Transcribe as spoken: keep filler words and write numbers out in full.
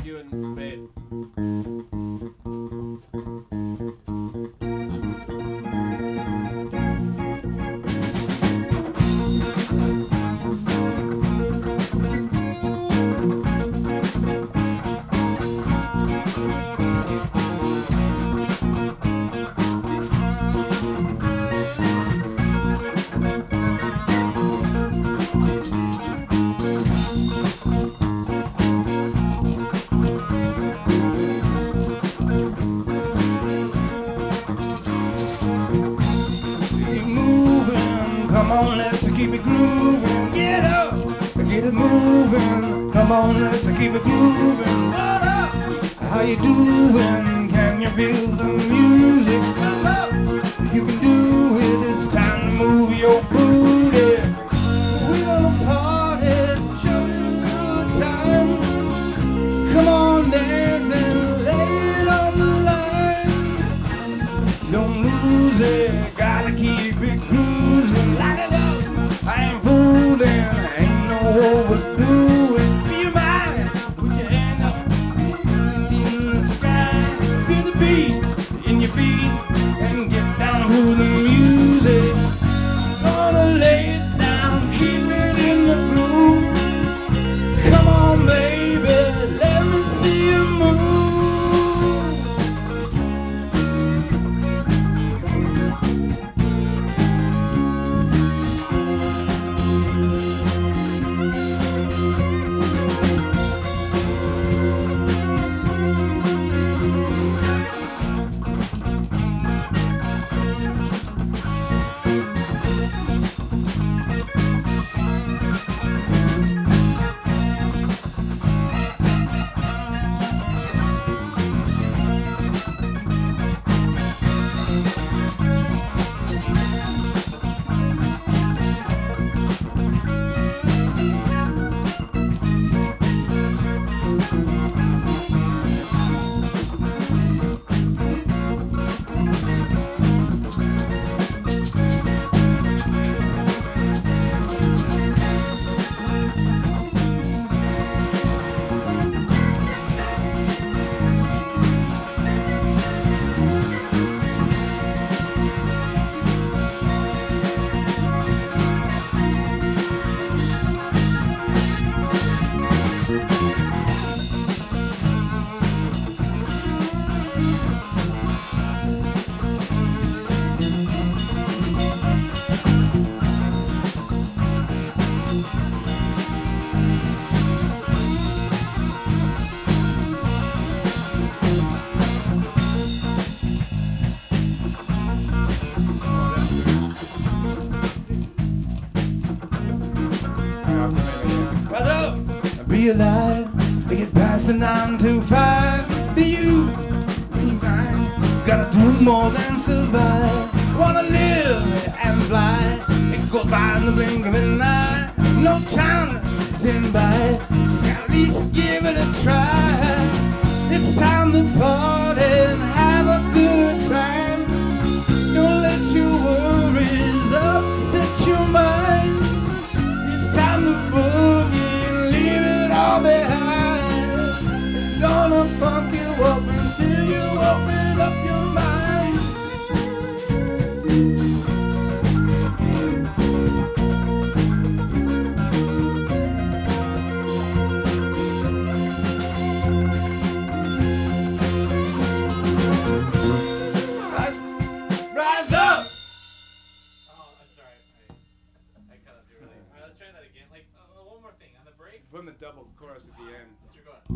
doing bass. Come on, let's keep it grooving. Get up, get it moving. Come on, let's keep it grooving. What up? How you doing? Can you feel the music? Come up, you can do it. It's time to move your booty. We're gonna party, show you a good time. Come on, dance and lay it on the line. Don't lose it, gotta keep it cruising. Light it up. I ain't fooling, ain't no overdoing. Do you mind? Put your hand up in the sky. Feel the beat in your feet and get down to the music. Gonna lay it down, keep it in the groove. Come on, baby, let me see you move. Be alive, get past the nine to five. Be you, be mine. Gotta do more than survive. Wanna live and fly. It goes by in the blink of an eye. No time to stand by. Gotta at least give it a try. It's time to party and have a good time. Don't let your worries upset your mind. It's time to boogie. All behind, it's gonna funk you up until you open up your mind. Rise, rise up! Oh, I'm sorry. I, I cut out too early. All right, let's try that again. Like, uh, one more thing on the break. From the double chorus at the end. What's your going?